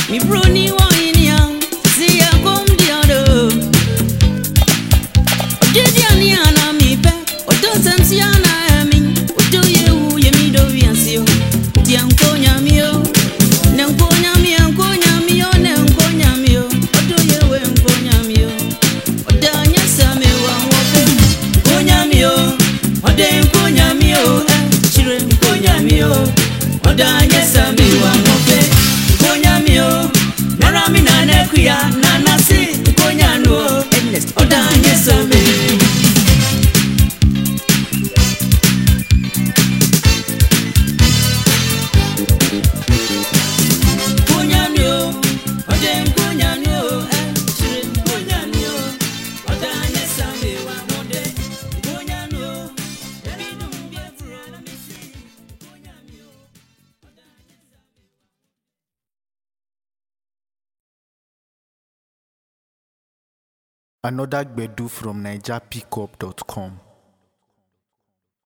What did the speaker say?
Mi bruni wine yang, see ya come the other. Didi ani ana mi pe, odo sensi ana emi, odo ye mi do vi ansio. Ti anko nyami o, ne anko nyami o, ne anko nyami o, odo ye we anko nyami o. Oda anya sa me wa wope, anko nyami o, oda anko nyami o, chire anko nyami o. Oda anya sa me wa wope, anko nyami o, nara mi na ne kuya na na si anko nyano o. Oda anya sa me. Another Gbedu from NigerPickup.com.